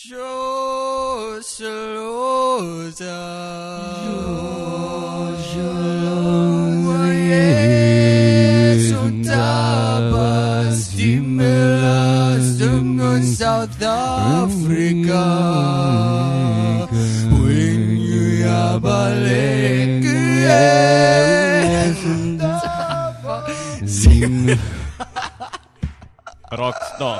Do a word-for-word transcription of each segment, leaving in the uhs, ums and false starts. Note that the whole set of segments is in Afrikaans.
Josloza, Tabas die Millers in South Africa. When you are balek, Rockstar.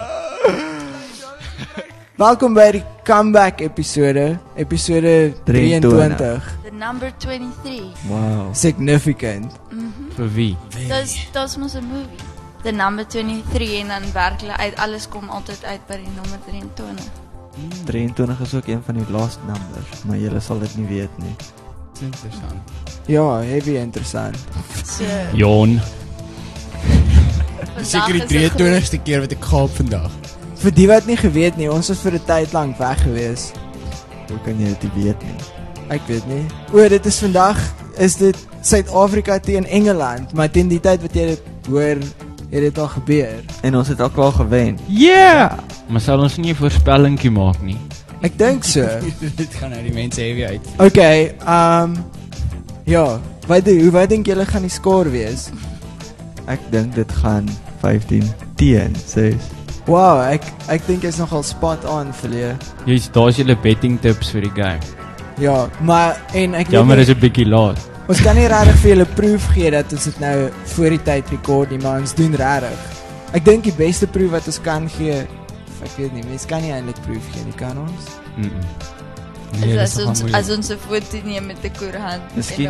Welkom by die comeback episode, episode drieëntwintig. The number twenty-three. Wow. Significant. Mm-hmm. Vir wie? Dis dis mos 'n movie. The number twenty-three en dan werklik uit alles kom altyd uit by die nommer drieëntwintig. drieëntwintig is ook een van die last numbers, maar julle sal dit nie weet nie. Dis interessant. Ja, heavy interessant. So, Jon. vandag Seker die is 'n drieëntwintigste keer wat ek gaap vandag. Vir die wat nie geweet nie, ons was vir 'n tyd lank weg gewees. Hoe kan jy dit weet nie? Ek weet nie. O, dit is vandag, is dit Suid-Afrika teen Engeland, maar teen die tyd wat jy dit hoor, het dit al gebeur. En ons het al klaar gewen. Yeah! Maar sal ons nie 'n voorspellingkie maak nie? Ek dink so. Dit gaan nou die mense heavy uit. Okay, um ja, wat hoe wat dink julle gaan die score wees? Ek dink dit gaan vyftien teen ses. Wow, ek ek dink jy's nogal spot on vir Jy's daar's julle betting tips vir die game. Ja, maar en ek Jammer weet is 'n bietjie laat. ons kan nie regtig vir julle proof gee dat ons dit nou voor die tyd rekord nie, maar ons doen regtig. Ek dink die beste proof wat ons kan gee, ek weet nie, mens kan nie eintlik proof gee nie, kan ons? Mm -mm. Nee, is dis as nogal ons moeilik. as ons 'n foto neem met 'n koerant. Miskien. En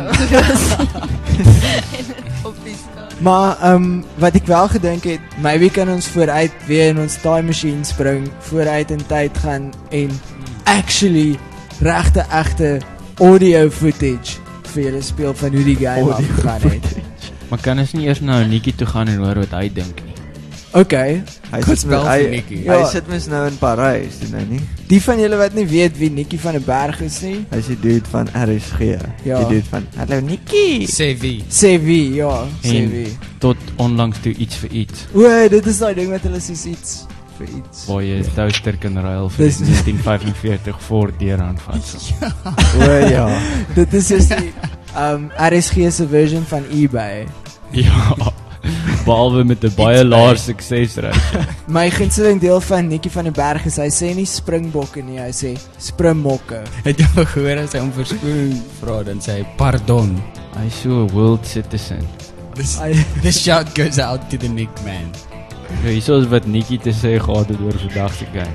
op die staan. Maar ehm um, wat ek wel gedink het, maybe kan ons vooruit weer in ons time machine spring, vooruit in tyd gaan en actually regte egte audio footage vir julle speel van hoe die game afgegaan het. Maar kan ons nie eers nou Nikki toe gaan en hoor wat hy dink nie? Okay, Hy Goed sit spel met vir hy, Nikki. hy Ja. sit mens nou in Parys, doen hy nie? die van julle wat nie weet wie Nikki van der Berg is nie, Hy is die dude van R S G. Ja. Die dude van Hallo Nikki. Sê wie? sê wie, ja, sê En wie. tot onlangs toe iets vir iets. O, dit is daai ding wat hulle soos iets vir iets. Waar jy 'n toaster kan ruil vir Dis- negentien vyfenveertig voor deur aanvat. O ja. Dit is soos die um R S G se version van eBay. Ja. Behalwe met 'n baie laer suksesrate. My gunsteling deel van Nikki van der Berg is hy sê nie springbokke nie, hy sê springmokke. Het jy al gehoor as hy om verskoning vra dan sê hy pardon. Hy's so 'n world citizen. This, Hy- this shout goes out to the Nick man. Ja, hierso is wat Nikki te sê gehad het oor vandag se game.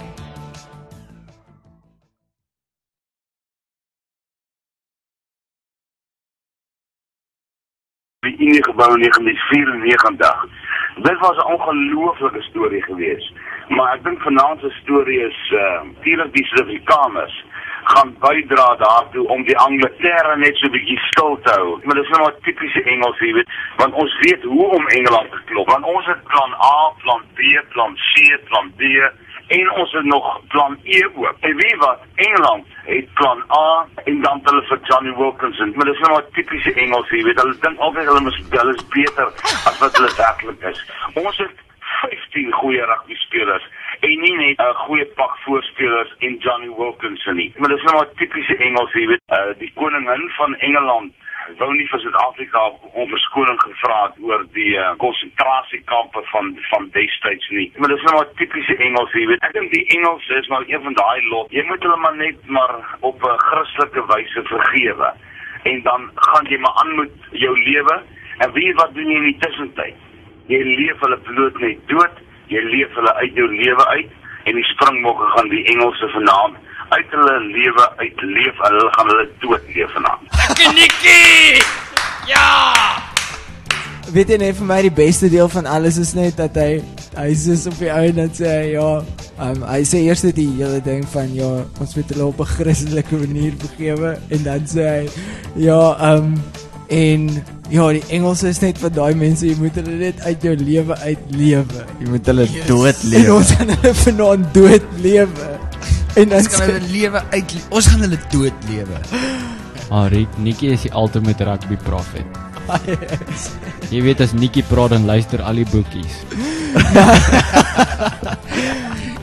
Die Unie gebou in negentien vyfennegentig. Dit was 'n ongelooflike storie geweest. Maar ek dink vanaand se storie is uh natuurlik die Suid-Afrikaners gaan bydra daartoe om die Angleterre net so 'n bietjie stil te hou. Maar dit is nou maar tipiese Engels, jy weet, want ons weet hoe om Engeland te klop. Want ons het plan A, plan B, plan C, plan D en ons het nog plan E ook. En weet wat, Engeland het plan A en dan hulle vir Johnny Wilkinson. Maar dit is nou maar tipiese Engels, jy weet, hulle dink altyd hulle is, hulle is beter as wat hulle werklik is. Ons het vyftien goeie rugby spelers en nie net 'n uh, goeie pak voorspelers en Johnny Wilkinson nie. Maar dit is nou maar tipiese Engels, jy weet, uh, die koningin van Engeland wou nie vir Suid-Afrika om verskoning gevra het oor die uh, konsentrasiekampe van van destyds nie. Maar dit is nou maar tipiese Engels, jy weet. Ek dink die Engelse is maar een van daai lot. Jy moet hulle maar net maar op 'n Christelike wyse vergewe. En dan gaan jy maar aan met jou lewe. En weet wat doen jy in die tussentyd? Jy leef hulle bloot net dood. Jy leef hulle uit jou lewe uit. En die springbokke gaan die Engelse vanaand uit hulle lewe uitleef. Hulle gaan hulle dood leef vanaand. Nikki! Ja! Weet jy net vir my die beste deel van alles is net dat hy hy sê op die ou en dan sê hy ja, um, hy sê eers dit die hele ding van ja, ons moet hulle op 'n Christelike manier vergewe en dan sê hy ja, um en ja, die Engelse is net vir daai mense, jy moet hulle net uit jou lewe uitlewe. Jy moet hulle Yes. dood En lewe. ons gaan hulle vanaand dood lewe. En dan Ons gaan sê, hulle lewe uit ons gaan hulle dood lewe. Arie, Nikki is die ultimate rugby prophet. Jy weet as Nikki praat dan luister al die boekies.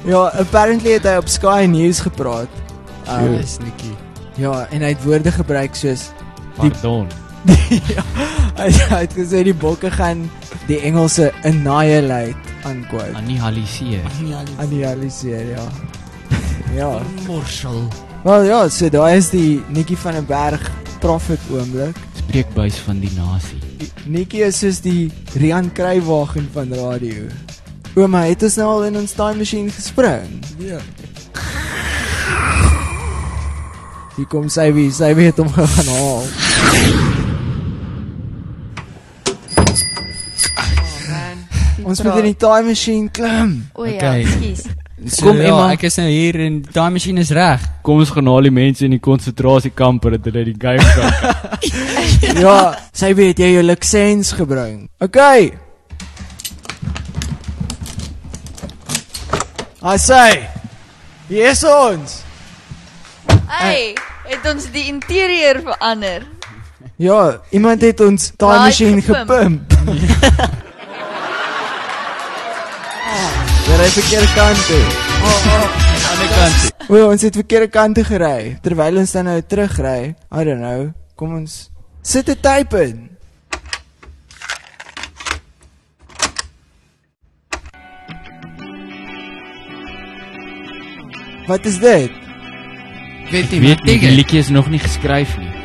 Ja, apparently het hy op Sky News gepraat. Um, Yes, Nikki. ja, en hy het woorde gebruik soos Pardon. ja, hy, hy het gesê die bokke gaan die Engelse annihilate unquote. Annihiliseer. Annihiliseer, ja. ja. Morsel. Wel ja, so daai is die Nikki van den Berg Prophet oomblik. Spreekbuis van die nasie. Nikki is soos die Rian Kruiwagen van radio. Ouma, het ons nou al in ons time machine gespring? Ja. Hier kom sy wie, sy wie het hom gaan haal. Ons moet in die time machine klim. O ja, Okay. ekskuus. So, Kom, ja, Emma. ek is nou hier en die time machine is reg. Kom ons gaan haal die mense in die konsentrasiekampe dat hulle die game kan. Ja, sy weet jy jou lisens gebring. Okay. I say. Hier is ons. Hey, het ons die interieur verander? Ja, iemand het ons time Right machine gepimp. gepimp. Daar is verkeerde kant toe. Ander kant. O, ons het verkeerde kant toe gery. Terwyl ons dan nou terugry, I don't know. Kom ons sit 'n type in. Wat is dit? Weet Ek jy, weet nie, die liedjie is nog nie geskryf nie.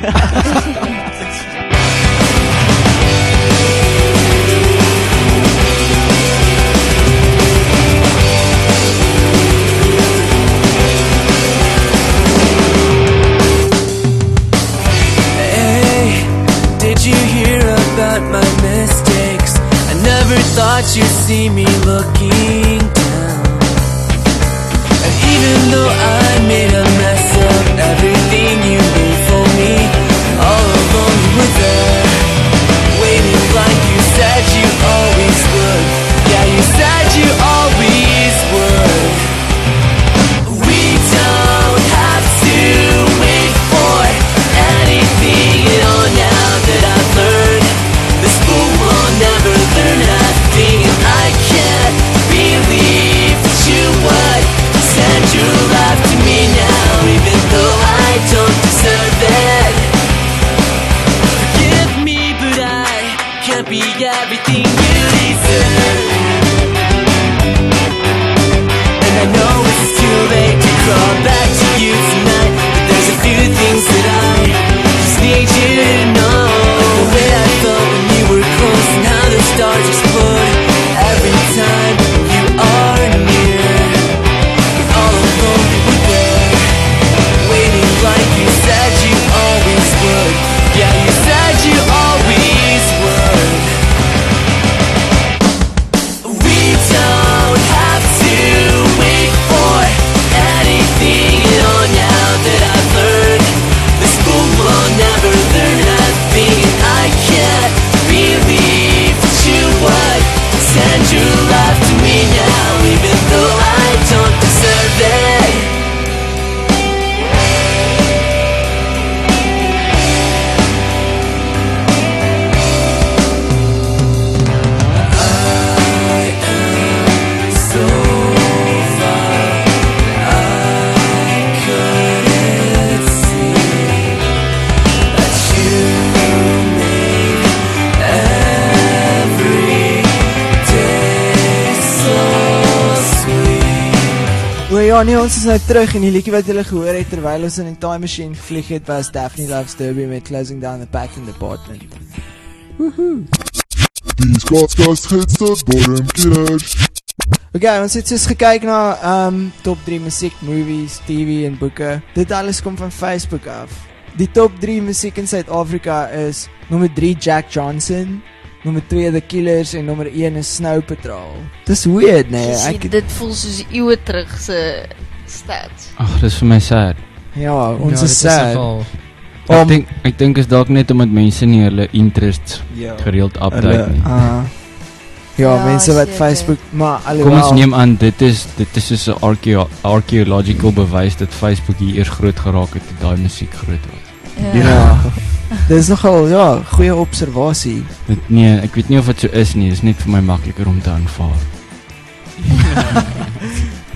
thought you'd see me looking down. And even though I made a mess of everything you made for me, all along you were there, waiting like you said you always would. Yeah, you said you always would. We don't have to wait for anything at all now that I've learned. This fool will never learn nothing, and I can't believe that you would send your love to me now, even though I don't deserve it. Forgive me, but I can't be everything you deserve. And I know it's too late to crawl back to you tonight, but there's a few things that I just need you to know. The way I felt when you were close, and how the stars explode every time you are near. And all alone you were there, waiting like you said you always would. Yeah, you said you always would. We don't have to wait for anything at all now that I've learned. This fool will never learn nothing, and I can't believe that you would send your love to me now, even though I don't deserve it. I am so far, I couldn't see that you made every day so sweet. O ja, nee, ons is nou terug en die liedjie wat julle gehoor het terwyl ons in die time machine gevlieg het was Daphne Loves Derby met Closing Down the Packing Department. Die Scots hits tot bodemkillers. Ok, ons het soos gekyk na um, top drie musiek, movies, T V en boeke. Dit alles kom van Facebook af. Die top drie musiek in Suid-Afrika is nommer drie Jack Johnson, nommer twee The Killers en nommer een is Snow Patrol. Dis weird, nee. Ek, Ek, dit voel soos eeue terug se stats. Ag, dis vir my sad. ja, ons Ja, is dit sad. nogal- Ek Om- dink ek dink is dalk net omdat mense nie hulle interests Ja. gereeld update Hulle- nie. Ah. Ja, Ja, mense wat seker. Facebook, maar Kom ons alhoewel. neem aan dit is dit is soos 'n archeo archaeological bewys dat Facebook hier eers groot geraak het toe daai musiek groot was. Ja. Dis nogal ja, goeie observasie. Dit nee, ek weet nie of dit so is nie, dis net vir my makliker om te aanvaar.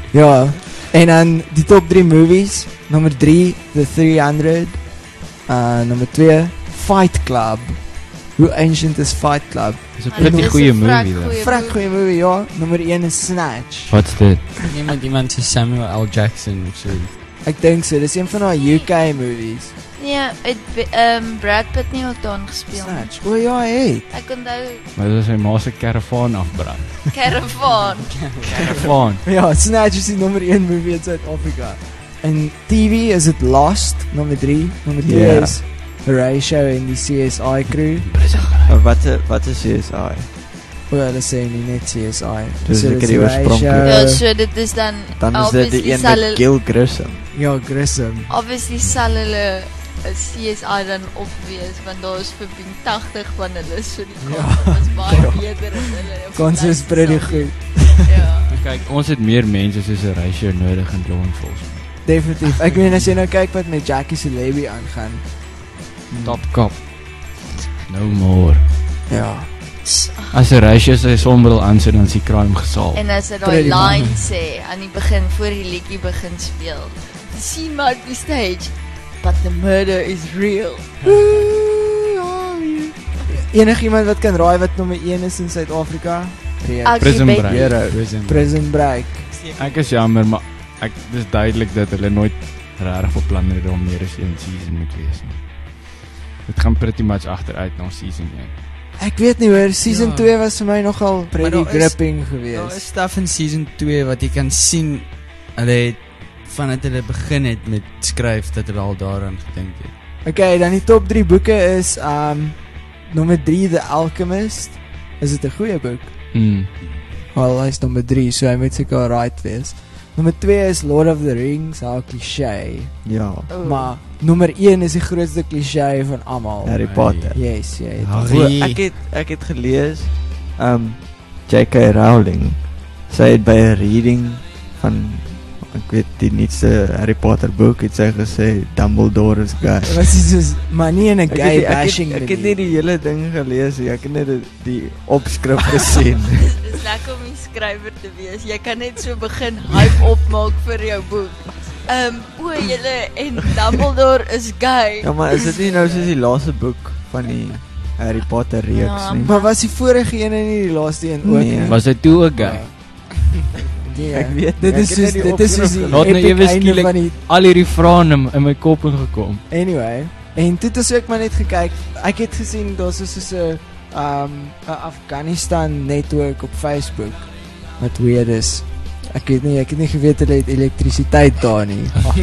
Ja, en dan die top drie movies. Nummer drie, The three hundred. Uh, nummer twee, Fight Club. Hoe ancient is Fight Club? Dis 'n pretty goeie movie dan. Vrek goeie movie, ja. Nummer een is Snatch. Wat's dit? Iemand iemand so Samuel L. Jackson of so. Ek dink so, dis een van daai U K movies. Nee, het ehm um, Brad Pitt nie ook daarin gespeel nie. Snatch. O ja, hy het. Ek onthou Maar dit is sy ma se karavaan afbrand. Caravan. Karavaan. Ja, Snatch is die nummer een movie in Suid-Afrika. In T V is het Lost, nummer drie. Nummer twee Ja. is Horatio en die C S I crew. Maar wat is- wat is C S I? O, hulle sê nie net C S I. Dis So seker dis die Horatio, oorspronklike. Ja, so dit is dan Dan is dit die een met Gil Grissom. Ja, Grissom. obviously sal hulle 'n C S I dan opwees want daar is vir tagtig van hulle so die Ja. kans was baie beter as hulle. op Kans is plek pretty sal. goed. Ja. Kyk, ons het meer mense soos 'n ratio nodig in law enforcement. Definitief. Ek meen as jy nou kyk wat met Jackie Celebi aangaan. Top cop. No more. Ja. As 'n ratio sy sonbril aansit dan is die crime gesaal. En as hy daai Pretty line much. sê aan die begin voor die liedjie begin speel. The scene might be staged, but the murder is real. Enigiemand wat kan raai wat nommer een is in Suid-Afrika? Reek. Ugly Prison Betty. Break. Hero. Prison. Prison Break. Ek is jammer, maar ek dis duidelik dat hulle nooit regtig beplan het om meer as een season moet wees nie. Dit gaan pretty much agteruit na season een. Ek weet nie hoor, season Ja. twee was vir my nogal pretty Maar daar is- gripping Daar geweest. is stuff in season two wat jy kan sien. Hulle het vandat hulle begin het met skryf dat hulle al daaraan gedink het. Okay, dan die top drie boeke is um nommer drie The Alchemist. Is dit 'n goeie boek? Mm. Wel, hy is nommer drie, so hy moet seker right wees. Nommer twee is Lord of the Rings, how cliché. Ja, Oh. Maar nommer een is die grootste cliché van almal. Harry Hey. Potter. Yes, jy het. Harry. O, ek het ek het gelees um J K Rowling. Sy het by 'n reading van ek weet die nuutste Harry Potter boek het sy gesê Dumbledore is gay. Dit was iets soos maar nie in 'n Ek het, gay nie- ek, bashing het, ek het nie die hele ding gelees nie. Ek het net die, die opskrif gesien. Dis dis lekker om 'n skrywer te wees. Jy kan net so begin hype opmaak vir jou boek. Ehm um, o, julle en Dumbledore is gay. Ja, maar is dit nie nou soos die laaste boek van die Harry Potter reeks Ja, nie? Maar was die vorige een nie die laaste een ook Nee. nie? Was hy toe 'n guy? Nee, Ek weet dit nie, is ek het soos net die dit is soos die opskrif Laat nou epic ewe einde skielik- van die Al hierdie vrae in, in my kop ingekom. anyway. En toe het ons ook maar net gekyk. Ek het gesien daar's so so 'n um 'n Afghanistan netwerk op Facebook wat weird is. Ek weet nie, ek het nie geweet hulle het elektrisiteit daar nie.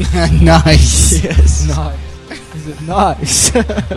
Nice. Yes. Nice. Is it nice?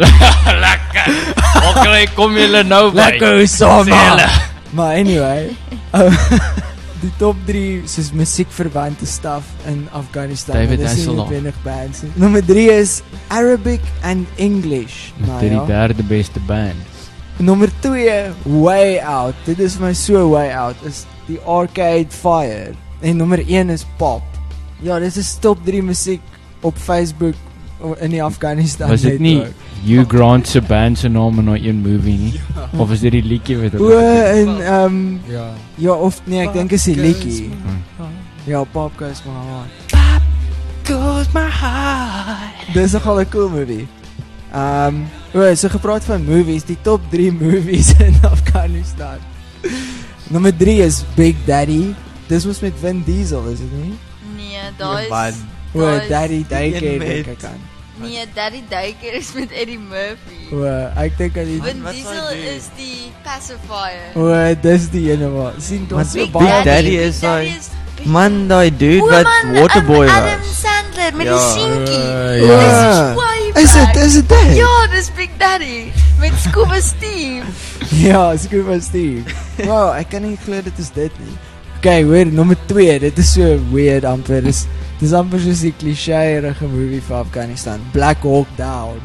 Lekker. Okay, kom julle nou by. Lekker saam. Maar anyway, um, die top drie soos musiekverwante stuff in Afghanistan. David Dit is nie Hasselhoff. noodwendig bands nie. Nommer drie is Arabic and English. Nou Dit is ja. die derde beste band. Nommer twee, Way Out. Dit is my so Way Out is die Arcade Fire. En nommer een is Pop. Ja, dit is top drie musiek op Facebook o- in die Afghanistan Was dit nie netwerk. Hugh Grant se band se naam in daai een movie nie? Of is dit die liedjie wat O, en um Ja. ja of nee, ek dink is die Pop liedjie. goes Ja, Pop Goes My Heart. Goes my heart. Dis nogal 'n cool movie. Um, o, so gepraat van movies, die top drie movies in Afghanistan. Nommer drie is Big Daddy. Dis was met Vin Diesel, is dit nie? Nee, daar is man. O, daar is- Daddy Daycare met- dink ek aan. Nee, Daddy Daycare is met Eddie Murphy. O, ek dink aan die Vin wat sal Diesel hy doen? is die pacifier. O, dis die ene wat. Sien, Maar daar's so Big baie. Daddy Big is Daddy daai- is Big Man, daai dude O, wat man, Waterboy um, Adam was. Sandler met Ja. die seentjie. Uh, O, ja. Way Is back. dit is dit dit? Ja, dis Big Daddy met Scuba Steve. Ja, Scuba Steve. Wow, ek kan nie glo dit is dit nie. Okay, hoor, nommer twee, dit is so weird amper. Dis dis amper soos die klisjéerige movie vir Afghanistan, Black Hawk Down.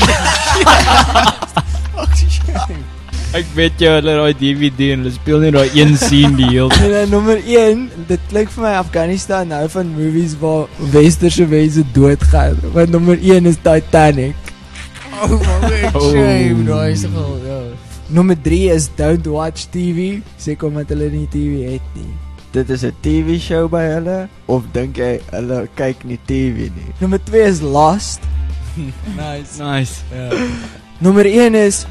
Ek weet jy hulle daai D V D en hulle speel net daai een scene die hele En dan nommer een, dit klink vir my Afghanistan nou van movies waar westerse mense doodgaan. Want nommer een is Titanic. Oh my Oh. shame, daai is nogal ja. Nommer drie is Don't Watch T V, seker omdat hulle nie T V het nie. dit is 'n T V show by hulle of dink jy hulle kyk nie T V nie? Nommer twee is Lost. Nice. Nice. Ja. Nommer een is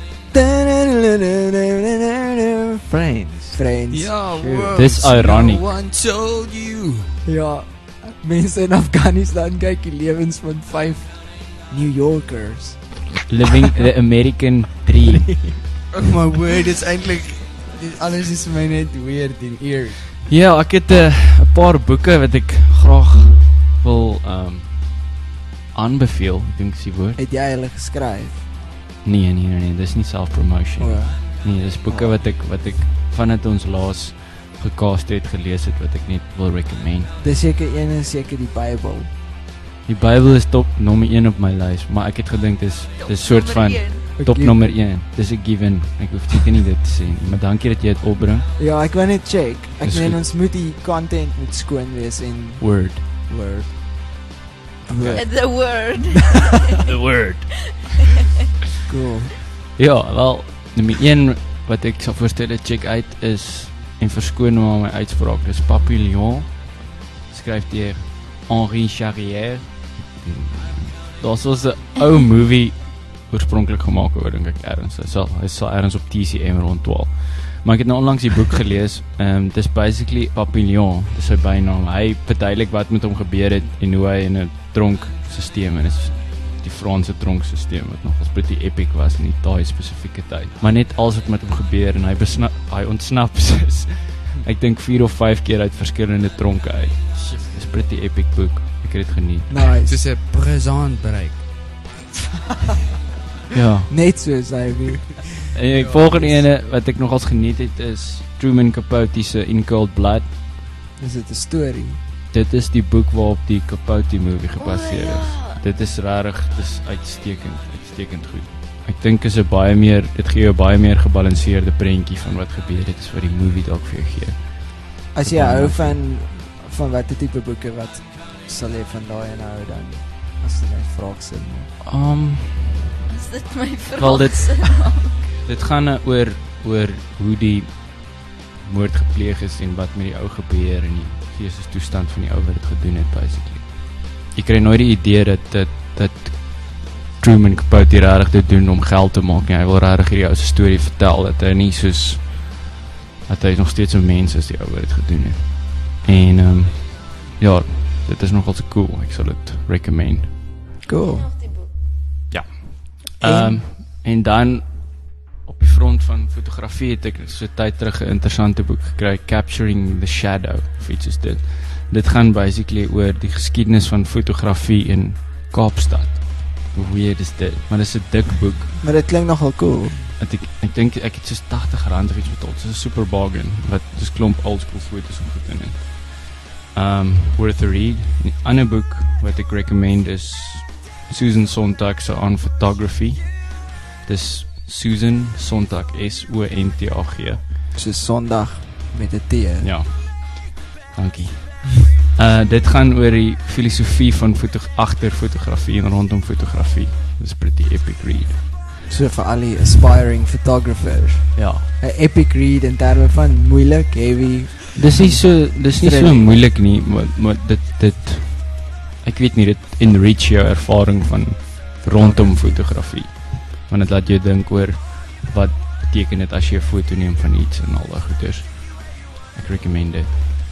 Friends. Friends. Ja, Sure. wow. Dis ironic. No one told you. Ja, mense in Afghanistan kyk die lewens van vyf New Yorkers. Living the American dream. Oh my word, it's eintlik alles is vir my net weird en eer. Ja, ek het 'n uh, paar boeke wat ek graag wil um aanbeveel, ek dink dis die woord. Het jy hulle geskryf? Nee, nee, nee, nee, dis nie self-promotion. O, ja. Nee, dis boeke wat ek wat ek vandat ons laas gecast het gelees het wat ek net wil recommend. Dis seker een is seker die Bybel. Die Bybel is top nommer een op my lys, maar ek het gedink dis dis soort van top nommer een. Dis 'n given. Ek hoef seker nie dit te sê nie, maar dankie dat jy dit opbring. Ja, ek wou net check. Ek Dis meen goed. ons moet die content moet skoon wees en Word. word. Okay. The word. The word. Cool. Ja, wel, nommer een wat ek sal voorstel het check uit is en verskoon maar my uitspraak. Dis Papillon. Skryf deur Henri Charrière. Dit was 'n ou movie oorspronklik gemaak oor dink ek ergens. Hy sal hy sal ergens op T C M rond twaalf. Maar ek het nou onlangs die boek gelees. Ehm um, dis basically Papillon, dis sy bynaam. Hy verduidelik wat met hom gebeur het en hoe hy in 'n tronkstelsel en is die Franse tronkstelsel wat nogals pretty epic was in die daai spesifieke tyd. Maar net alles wat met hom gebeur en hy besnap, hy ontsnap soos ek dink vier of vyf keer uit verskillende tronke uit. Dis pretty epic boek. Ek het dit geniet. Nice. Dis 'n present bereik. Ja. Net soos hy wie. En die volgende ene wat ek nogals geniet het is Truman Capote se In Cold Blood. Is dit 'n storie? Dit is die boek waarop die Capote movie gebaseer O, is. ja. Dit is regtig, dis uitstekend, uitstekend goed. Ek dink is 'n baie meer, dit gee jou baie meer gebalanseerde prentjie van wat gebeur het as wat die movie dalk vir jou gee. As jy hou van van watter tipe boeke wat sal jy van daai en hou dan as jy my vraag sin. Um Is dit my Wel, dit- vraag? dit gaan nou oor oor hoe die moord gepleeg is en wat met die ou gebeur en die geestestoestand van die ou wat dit gedoen het basically. Jy kry nooit die idee dat dat dat Truman Capote regtig dit doen om geld te maak nie. Hy wil regtig hierdie ou se storie vertel dat hy nie soos dat hy nog steeds 'n mens is die ou wat dit gedoen het. En ehm um, ja, dit is nogal so cool. Ek sal dit recommend. Cool. Nog die boek. Ehm um, en dan op die front van fotografie het ek so tyd terug 'n interessante boek gekry, Capturing the Shadow, of iets is dit. Dit gaan basically oor die geskiedenis van fotografie in Kaapstad. Hoe weird is dit? Maar dit is 'n dik boek. Maar dit klink nogal cool. Wat ek ek dink ek het so tachtig rand of iets betaal. Dit is 'n super bargain wat dis klomp old school foto's om goed in het. Um worth a read. 'n Ander boek wat ek recommend is Susan Sontag se On Photography. Dis Susan Sontag, S O N T A G. So Sondag met 'n T. Ja. Dankie. Uh dit gaan oor die filosofie van foto agter fotografie en rondom fotografie. Dis pretty epic read. So vir al die aspiring photographers. Ja. 'n Epic read in terme van moeilik, heavy. Dis nie so dis nie so Thrilling. moeilik nie, maar, maar dit dit ek weet nie, dit enrich jou ervaring van rondom fotografie. Want dit laat jou dink oor wat beteken dit as jy 'n foto neem van iets en al daai goeders. Ek recommend dit.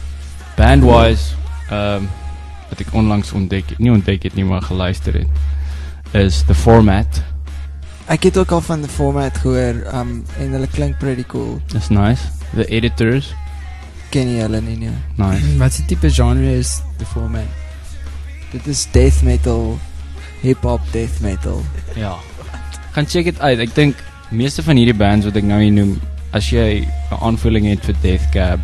Bandwise, ehm um, wat ek onlangs ontdek het, nie ontdek het nie, maar geluister het, is The Format. Ek het ook al van die format gehoor, um en hulle klink pretty cool. That's nice. The Editors, Ken jy hulle nie nie? nice. Wat se tipe genre is die format? Dit is death metal, hip-hop death metal. Ja. Gaan check dit uit. Ek dink meeste van hierdie bands wat ek nou hier noem, as jy 'n aanvoeling het vir Death Cab,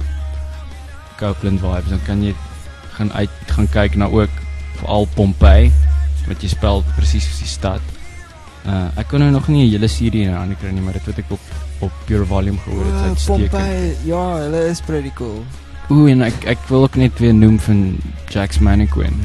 Copeland vibes, dan kan jy gaan uit gaan kyk na ook veral Pompeii wat jy spel presies soos die stad. Uh ek kon nou nog nie 'n hele serie in aan kry nie, maar dit wat ek op op Pure Volume gehoor het, is uitstekend. Pompeii, ja, hulle is pretty cool. Ooh, en ek ek wil ook net weer noem van Jax Mannequin.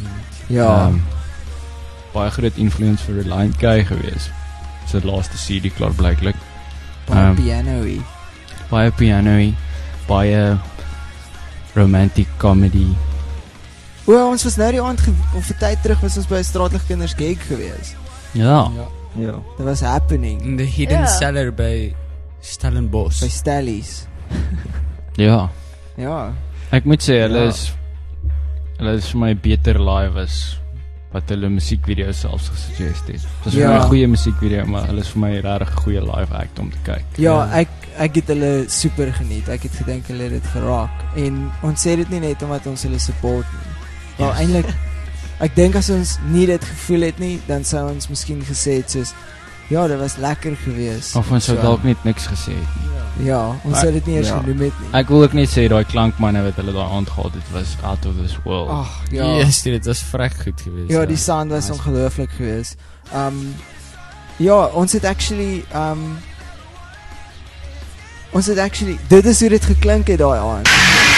Ja, Um, baie groot influence vir Reliant K gewees. Sy laaste C D klaar blyklik. baie um, piano-y. Baie piano-y, baie romantic comedy. O, ons was nou die aand of 'n tyd terug was ons by 'n Straatligkinders gig gewees. Ja. Ja. Dit was happening In the Hidden Ja. Cellar by Stellenbosch. by Stellies. Ja. Ja. Ek moet sê hulle Ja. is hulle is vir my beter live as wat hulle musiekvideo's selfs gesuggest het. Dit was vir Ja. my 'n goeie musiekvideo, maar hulle is vir my regtig 'n goeie live act om te kyk. Ja, ek ek het hulle super geniet. Ek het gedink hulle het dit geraak en ons sê dit nie net omdat ons hulle support nie. Wel Yes. eintlik ek dink as ons nie dit gevoel het nie, dan sou ons miskien gesê het soos ja, dit was lekker geweest. Of ons sou So. dalk net niks gesê het nie. Ja, ons Maar- sou dit nie eers ja. genoem het nie. Ek wil ook net sê daai klankmanne wat hulle daai aand gehad het was out of this world. Ag, ja. Ja, yes, dit was vrek goed geweest. Ja, die sound was Nice. ongelooflik geweest. Um ja, ons het actually um ons het actually dit is hoe dit geklink het daai aand.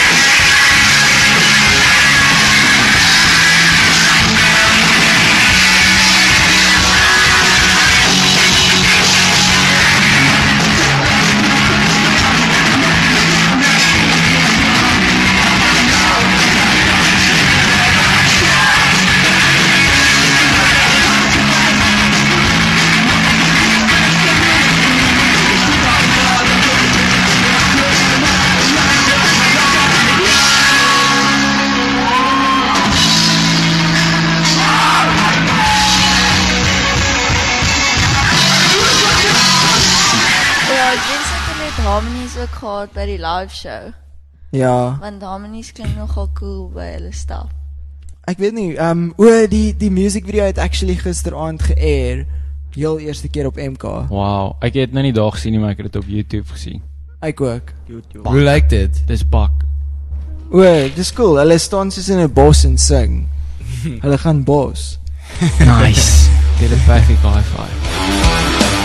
Ja, ek wens ek het net Harmonies ook gehad by die live show. Ja, Want Harmonies klink nogal cool by hulle stap. ek weet nie, um o die die music video het actually gisteraand ge-air, heel eerste keer op M K. Wow, ek het nou nie daag gesien nie, maar ek het dit op YouTube gesien. Ek ook. YouTube. Hoe lyk dit? Dis bak. O, dis cool. Hulle staan soos in 'n bos en sing. Hulle gaan bos. Nice. Dit is perfect high five.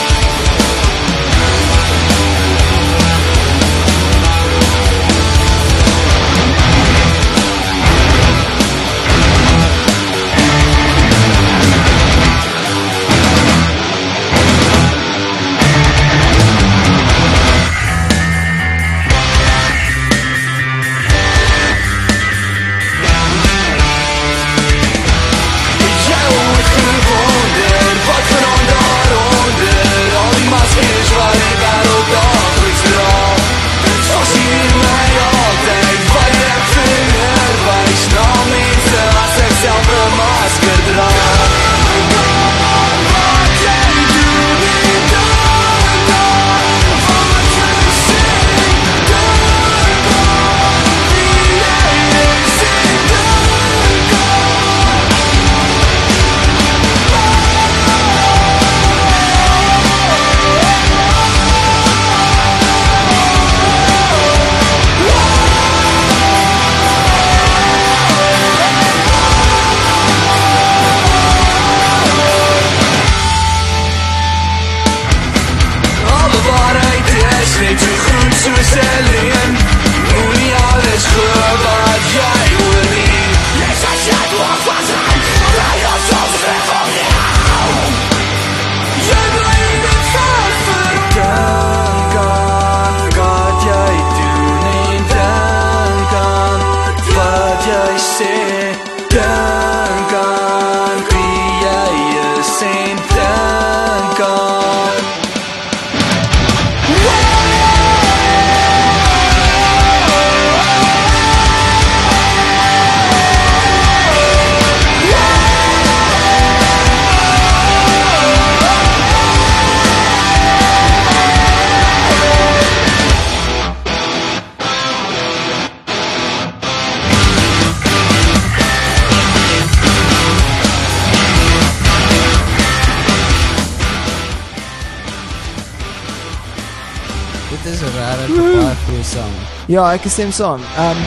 Dit is 'n rare baie goeie sang. Ja, ek stem saam. Um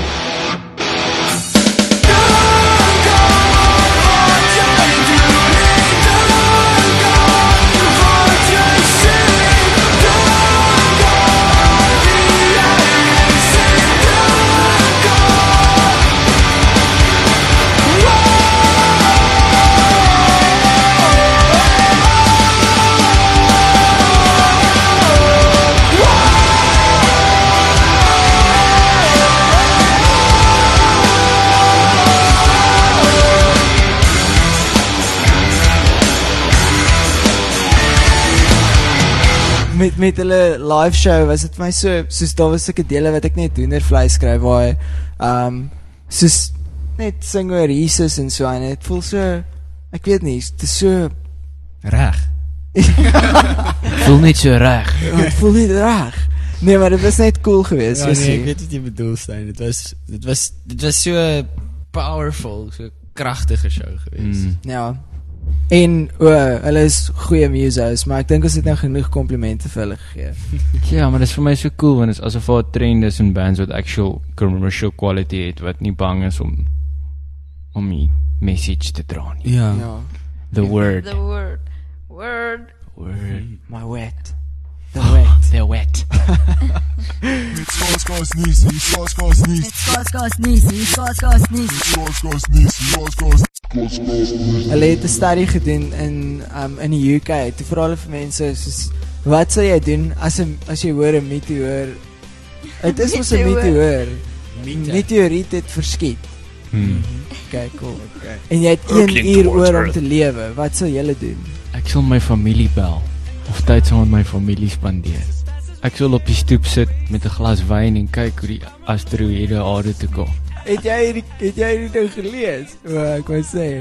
met met hulle live show was dit vir my so soos daar was sulke dele wat ek net hoendervleis skryf waar hy um soos net sing oor Jesus en so en dit voel so ek weet nie, dit is so Reg. Voel niet zo reg. ja, dit voel nie reg. Nee, maar dit was net cool geweest, Ja, so nee, ek sê. weet wat jy bedoel, Stein. Dit was dit was dit was so powerful, so kragtige show geweest. Mm. Ja. En o, hulle is goeie musos, maar ek dink ons het nou genoeg komplimente vir hulle gegee. Ja, maar dat is voor mij zo cool, want het is alsof er trend is in bands wat actual commercial quality het, wat niet bang is om om die message te dra nie. Ja. Ja. The word. The word. Word. Word. My wet. The wet. They're wet. Met skaas, skaas, nies, skaas, skaas, nies, Skaas, skaas, niesie, skaas, skaas, niesie. skaas, skaas, nies, skaas, skaas, skaas, skaas, nies. Hulle het 'n studie gedoen in um in die U K. Toe vra hulle vir mense soos wat sal jy doen as 'n as jy hoor 'n meteoor? Dit is mos 'n Meteoor. meteoor. Meteoriet het verskiet. Hmm. Okay, cool. Okay. En jy het een uur oor om te lewe. Wat sal julle doen? Ek sal my familie bel of tyd saam met my familie spandeer. Ek sal op die stoep sit met 'n glas wyn en kyk hoe die asteroïde aarde toe kom. Het jy hierdie het jy hierdie ding gelees? O, ek wou sê.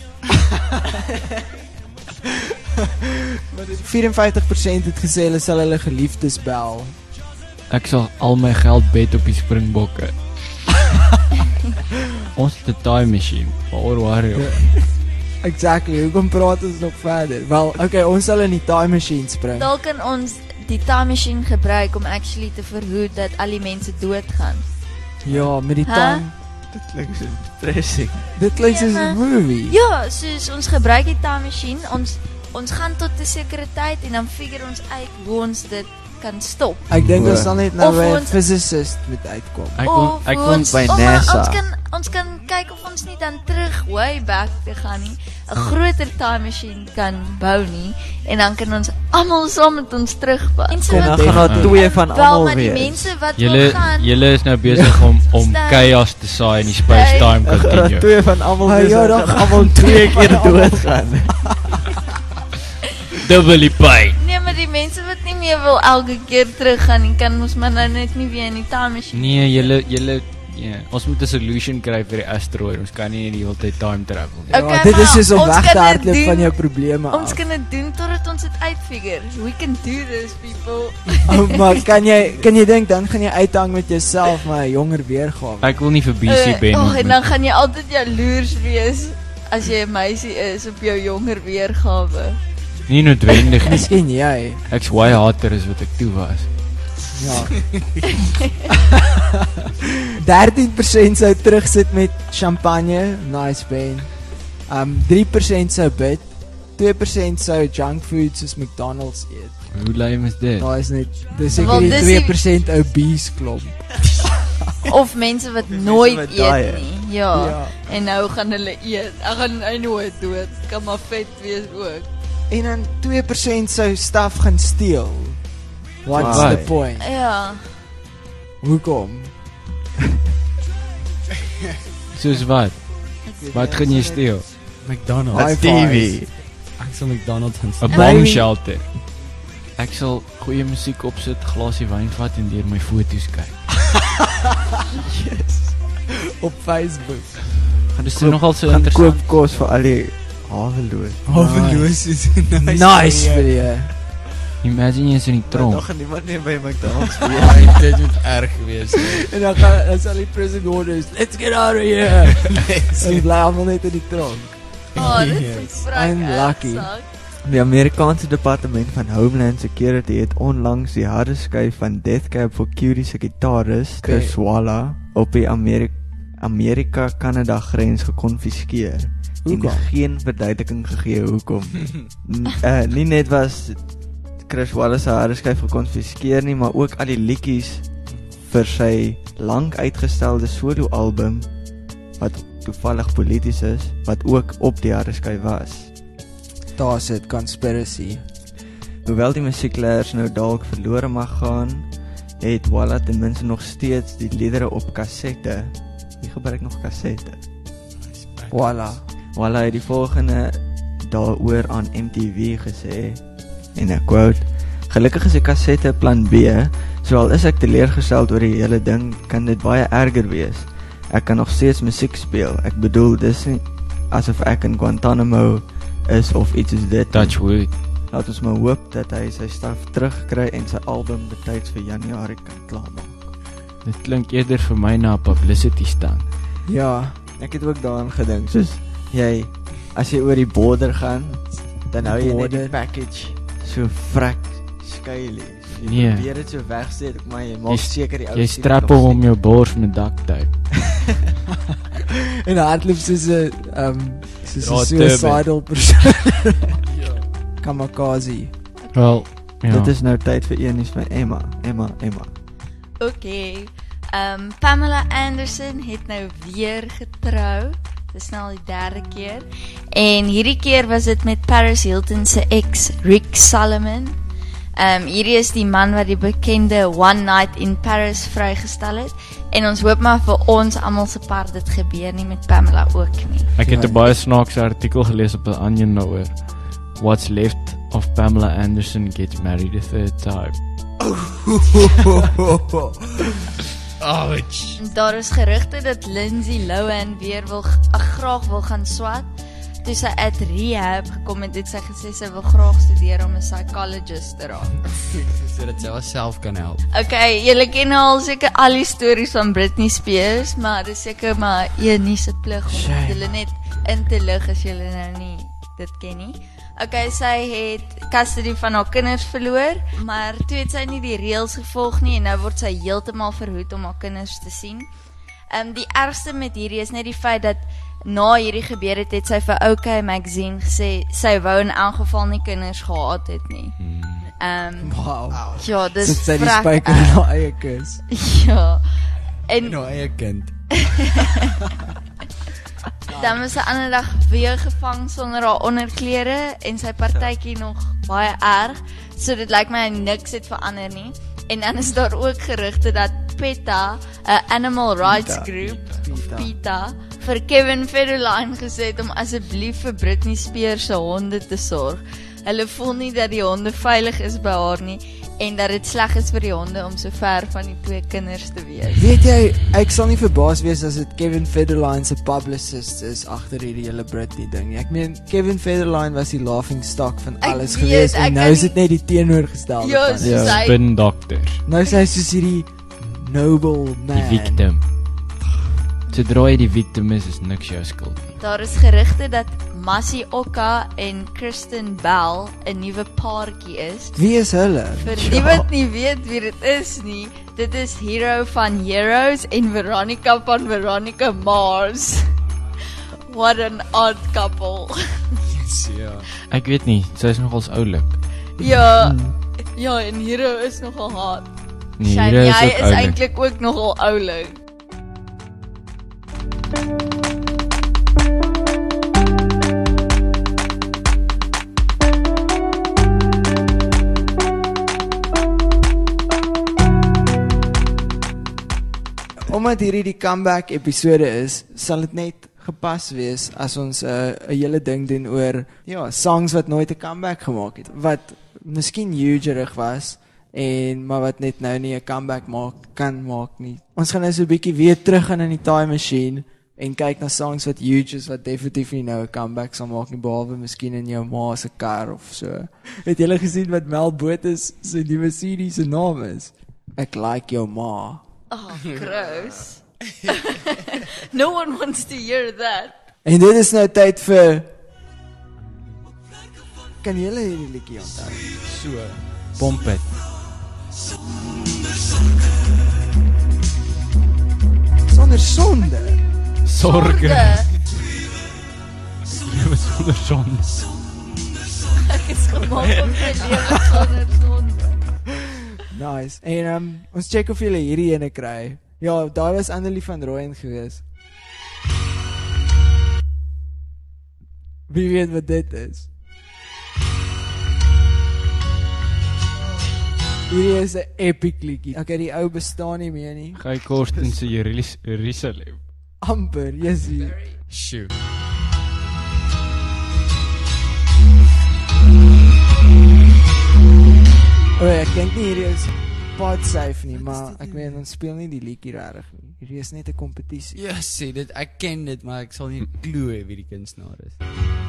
Maar dit vyf en vyftig persent het gesê hulle sal hulle geliefdes bel. Ek sal al my geld bet op die Springbokke. Ons het 'n time machine. Waaroor worry jy? Exactly. Hoekom praat ons nog verder? Wel, okay, ons sal in die time machine spring. Dalk kan ons die time machine gebruik om actually te verhoed dat al die mense doodgaan. Ja, met die Huh? time. Dit klink so depressing. Dit klink soos Ja, 'n movie. Ja, soos ons gebruik die time machine, ons ons gaan tot 'n sekere tyd en dan figure ons uit hoe ons dit kan stop. Ek dink ons sal net nou Of by 'n ons- physicist moet uitkom. Ek wil Of ek hoe wil ons, by of, NASA. Ons kan ons kan kyk of ons nie dan terug way back te gaan nie, 'n groter time machine kan bou nie en dan kan ons almal saam met ons terugvat. En so En dan wat- gaan daar Ja. twee van wel almal maar die wees. mense wat Julle wil gaan. julle is nou besig om om Stel- chaos te saai in die space-time Dan gaan daar continuum. twee van almal Ah, wees. ja, Ja, dan dan gaan almal twee keer doodgaan. Dubbele pyn. Nee, maar die mense wat nie meer wil elke keer teruggaan nie, kan ons maar nou net nie weer in die time machine. Nee, julle julle ja, ons moet 'n solution kry vir die asteroid. Ons kan nie die hele tyd time travel nie. Ja, Okay, dit is maar soos om ons weg kan te dit hardloop doen. van jou probleme Ons af. kan dit doen totdat ons dit uitfigure. We can do this, people. Oh, maar kan jy kan jy dink dan gaan jy uithang met jouself maar 'n jonger weergawe. Ek wil nie vir B C Eh, Ben oh, en ontmoet. dan gaan jy altyd jaloers wees as jy 'n meisie is op jou jonger weergawe. Nie noodwendig nie. Miskien jy. Ek's way harder as wat ek toe was. Ja. dertien persent sou terugsit met champagne, nice Ben. Um drie persent sou bid, twee persent sou junk food soos McDonald's eet. Hoe lame is dit? Daar is net dis Wel, seker die dis twee die- persent obese klomp. Of mense wat nooit wat eet daai, nie. Ja. Ja. En nou gaan hulle eet. Ek gaan hy nooit dood. Kan maar vet wees ook. En dan twee persent sou staf gaan steel. What's Why? the point? Ja. Hoekom? Soos wat? Wat gaan jy steel? McDonald's. High T V. fives. Ek sal McDonald's gaan 'n staan. Maybe- Bomb shelter. Ek sal goeie musiek opsit, glasie wyn vat en deur my foto's kyk. Op Facebook. Gaan dis nogal so Gaan interessant. koop kos vir al die haweloos. Haveloos is nice. Nice vir jou. Imagine jy is in die Dan tronk. gaan niemand meer by McDonald's wees. Ja, dit moet erg wees. En dan gaan dan sal die prison orders, let's get out of here. En bly almal net in die tronk. Oh, dit Yes. is vrek Unlucky. erg. Die Amerikaanse Departement van Homeland Security het onlangs die harde skyf van Death Cab for Cutie se gitaris Chris Walla op die Amerika Amerika-Kanada grens gekonfiskeer. En Hoekom? geen verduideliking gegee hoekom. N- uh, nie net was Chris Walla se harde skyf gekonfiskeer nie, maar ook al die liedjies vir sy lank uitgestelde solo album wat toevallig polities is, wat ook op die harde skyf was. Daar sit conspiracy. Hoewel die musiekleiers nou dalk verlore mag gaan, het Walla ten minste nog steeds die liedere op kassette. Wie gebruik nog kassette? Voila. Walla het die volgende daaroor aan M T V gesê, en ek quote: Gelukkig is die kassette plan B, so al is ek teleurgesteld oor die hele ding, kan dit baie erger wees. Ek kan nog steeds musiek speel. Ek bedoel, dis nie asof ek in Guantanamo is of iets soos dit. Touch wood. Laat ons maar hoop dat hy sy staf terugkry en sy album betyds vir Januarie kan klaarmaak. Dit klink eerder vir my na 'n publicity stunt. Ja, ek het ook daaraan gedink, soos jy, as jy oor die border gaan, dan hou jy net die package so vrek skuil. Jy nee. probeer dit so wegsteek, maar jy maak seker die ou jy strap hom om jou bors met duct tape. En hardloop soos 'n um soos 'n Ja, suicidal persoon. Kamikaze. Wel, ja. Dit is nou tyd vir een is van Emma, Emma, Emma. Oké. Okay. Um Pamela Anderson het nou weer getrou. Dit is nou al die derde keer. En hierdie keer was dit met Paris Hilton se ex Rick Salomon. Um hierdie is die man wat die bekende One Night in Paris vrygestel het. En ons hoop maar vir ons almal se part dit gebeur nie met Pamela ook nie. Ek het 'n baie snaakse artikel gelees op 'n Onion daaroor. What's left of Pamela Anderson gets married a third time. Ouch. Daar is gerugte dat Lindsay Lohan weer wil ag graag wil gaan swat. Toe sy uit rehab gekom het, het sy gesê sy wil graag studeer om 'n psychologist te raak. Sodat sy haarself kan help. Okay, julle ken al seker al die stories van Britney Spears, maar dis seker maar een nie se plig om hulle net in te lig as julle nou nie dit ken nie. Okay, sy het custody van haar kinders verloor, maar toe het sy nie die reëls gevolg nie en nou word sy heeltemal verhoed om haar kinders te sien. Um, die ergste met hierdie is net die feit dat na hierdie gebeur het, het sy vir OK Magazine gesê sy wou in elk geval nie kinders gehad het nie. Um, wow. Ja, dis Sit sy die vrek spyker in haar eie kus. Ja. En haar eie kind. Dan was sy ander dag weer gevang sonder haar onderklere en sy partytjie nog baie erg. So dit lyk my niks het verander nie. En dan is daar ook gerugte dat PETA, 'n animal rights group, of PETA, vir Kevin Federline gesê het om asseblief vir Britney Spears se honde te sorg. Hulle voel nie dat die honde veilig is by haar nie en dat dit sleg is vir die honde om so ver van die twee kinders te wees. Weet jy, ek sal nie verbaas wees as dit Kevin Federline se publicist is agter hierdie hele Britney ding nie. Ek meen Kevin Federline was die laughing stock van alles weet, gewees en nou is dit net die teenoorgestelde ja, van. Ja, spin doctor. Nou is hy soos hierdie noble man. Die victim. Sodra jy die victim is, is niks jou skuld nie. Daar is gerugte dat Massi Okka en Kristen Bell 'n nuwe paartjie is. Wie is hulle? Vir die wat nie weet wie dit is nie, dit is Hero van Heroes en Veronica van Veronica Mars. What an odd couple. Yes, ja. Ek weet nie, sy is nogals oulik. Ja, ja, en Hero is nogal hard. Nee, Shane, Hero is jy ook is oulik. eintlik ook nogal oulik. Omdat hierdie die comeback episode is, sal dit net gepas wees as ons 'n uh, 'n hele ding doen oor ja, songs wat nooit 'n comeback gemaak het, wat miskien hugerig was en maar wat net nou nie 'n comeback maak kan maak nie. Ons gaan nou so 'n bietjie weer terug gaan in die time machine en kyk na songs wat huge is wat definitief nie nou 'n comeback sal maak nie, behalwe miskien in jou ma se kar of so. Het julle gesien wat Mel Botha se nuwe C D se naam is? Ek like jou ma. Oh, gross. No one wants to hear that. En dit is nou tyd vir kan julle hierdie liedjie onthou? So. Pomp het. Sonder sonde. Sorge. Lewe sonder sonde. Ek is gemaak om te lewe sonder sonde. Nice. En um, ons check of julle hierdie ene kry. Ja, daar was Annelie van Rooyen gewees. Wie weet wat dit is? Hierdie is 'n epic liedjie. Okay, die ou bestaan nie meer nie. Guy Korsten se Jerusalem. Amper, Jessie. Shoot. O, ek dink nie hierdie is Podsafe nie, maar ek weet ons speel nie die liedjie regtig nie. Hierdie is net 'n kompetisie. Ja, sê dit, ek ken dit, maar ek sal nie glo wie die kunstenaar is.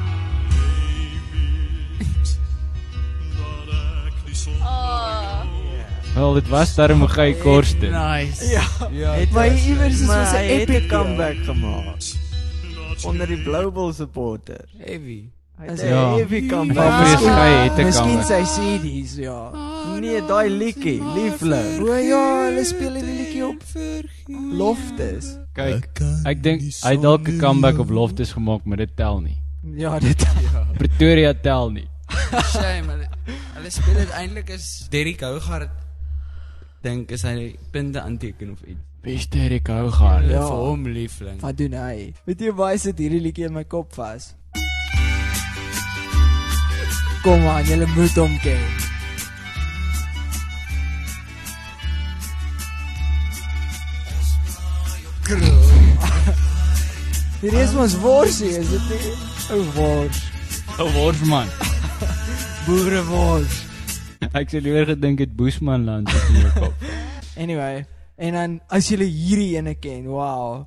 Oh. Wel, dit was daarom Guy Korsten. Nice. Ja, ja Het maar was- iewers is maar ons 'n hy het epic 'n comeback gemaak. Onder die Blue Bulls supporter. Heavy. Hy het Ja. 'n heavy Ek comeback. vrees Guy het 'n Miskien comeback. sy C D's, ja. Nee, daai liedjie, Liefling. O ja, hulle speel die liedjie op Loftus. Kyk, ek dink hy het dalk 'n comeback op Loftus gemaak, maar dit tel nie. Ja, dit Pretoria tel nie. Shame, hulle, hulle speel dit eintlik as Derrick Hougaard dink is hy punte aanteken of iets. Beste Derrick Hougaard. Ja. Ja. Vir hom liefling. Wat doen hy? Weet jy waar sit hierdie liedjie in my kop vas? Kom aan, julle moet hom ken. Hierdie is ons worsie, is dit nie? O, wors. 'n Worsman. Boerewors. Ek sou liewer gedink het Boesmanland is in jou kop. Anyway, en dan as julle hierdie ene ken, wow.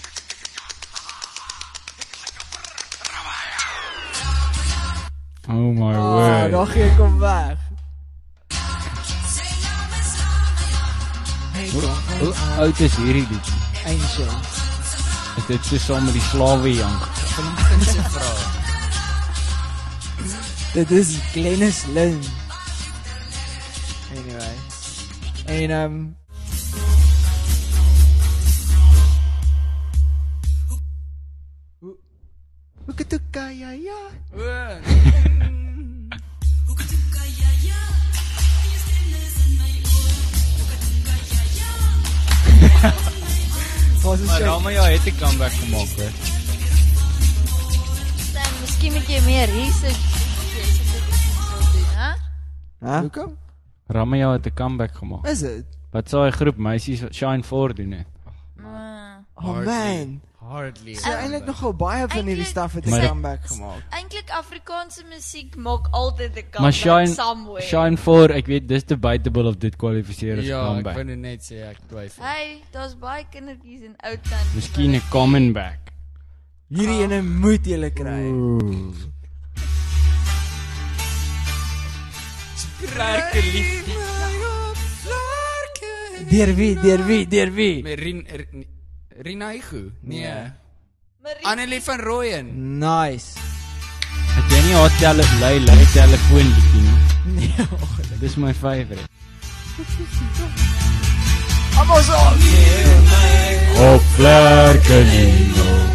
Oh my Oh, word. daar gee ek hom weg. Hoe oud is hierdie liedjie? Ancient. Is dit so saam met die slawe jank? Finse vrou. Dit is Glennis Lynn. Anyway. En um Hoe Hoe kan toe kaya ja? Was is Maar sy? Ramaya het 'n comeback gemaak, hoor. Dan miskien moet jy meer research doen, hè? Hæ? Hoekom? Ramaya het 'n comeback gemaak. Is dit? Wat sou 'n groep meisies shine voor doen het? Mm. Oh man. Hardly. Sy eintlik nogal baie van hierdie Eintlik- stuff het 'n Maar- comeback gemaak. Eintlik Afrikaanse musiek maak altyd 'n comeback Maar shine somewhere. shine voor, ek weet dis debatable of dit kwalifiseer as 'n Ja, ek comeback. wou net sê ek twyfel. Hey, daar's baie kindertjies in Oudtshoorn. Miskien 'n commonback. Hierdie ene moet julle kry. Vlerke lief. Deur wie? Deur wie? Deur wie? Met Rin Rinaigu. Nee. Marie- Annelie van Rooyen. Nice. Het jy nie haar tele lui lui telefoon liedjie nie? Nee. Dis my favourite. Vamos on. Op Vlerkeningel.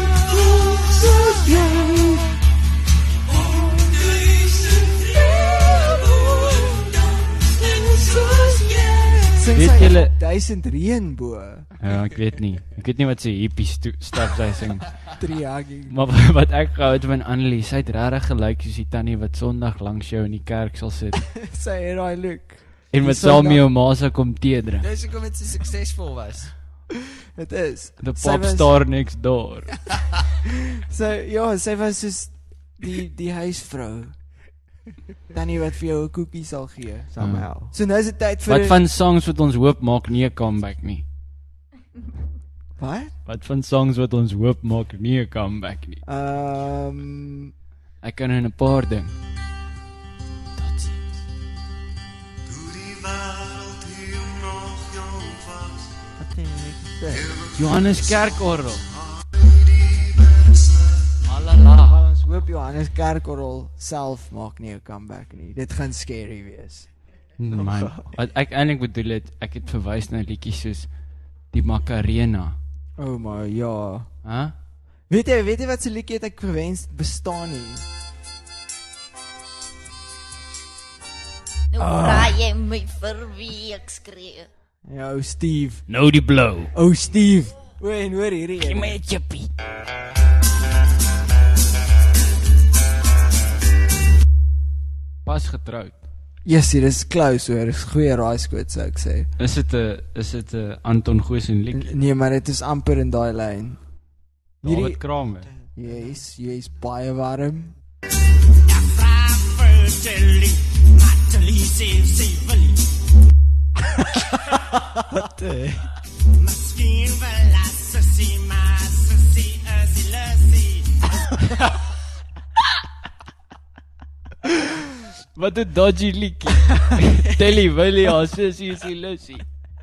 Sing Weet sy julle- duisend reënbo. Ja, ek weet nie. Ek weet nie wat sy hippies stap sy sing. Triagi. Maar wat ek gehou het van Annelie, sy het regtig gelyk soos die tannie wat Sondag langs jou in die kerk sal sit Sy het daai look. en wat Die saam met Sondag- jou ma sal kom tee drink. Dis hoekom dit so suksesvol was. Dit is. The Sy pop was- star next door. Sy ja, sy was soos die die huisvrou. Tannie wat vir jou 'n koekie sal gee. Somehow. So nou is dit tyd vir Wat van songs wat ons hoop maak nie 'n comeback nie? Wat? Wat van songs wat ons hoop maak nie 'n comeback nie? Ehm um, Ek kan in 'n paar ding. Johannes Kerkorrel. Alala. ons hoop Johannes Kerkorrel self maak nie 'n comeback nie. Dit gaan scary wees. Man, wat ek eintlik bedoel het, ek het verwys na liedjies soos die Macarena. Oh my ja. Hæ? Weet jy, weet jy wat se liedjie het ek verwens bestaan nie? Nou vra jy my vir wie ek skree. Ja, ou Steve. Nou die blow. Ou Steve. O, en hoor hierdie een. my 'n chippy. Pas getroud. Yes, dit is close hoor. Dis goeie raaiskoot sou ek sê. Is dit 'n is dit 'n Anton Goosen liedjie? Nee, maar dit is amper in daai lyn. David Kramer. Yes, jy's baie warm. Fertility, Willie, say, say Willie. Wat the? Miskien wil hy sussie, maar sussie is die lussie. Wat 'n dodgy liedjie. Telly Willie, haar sussie is die lussie.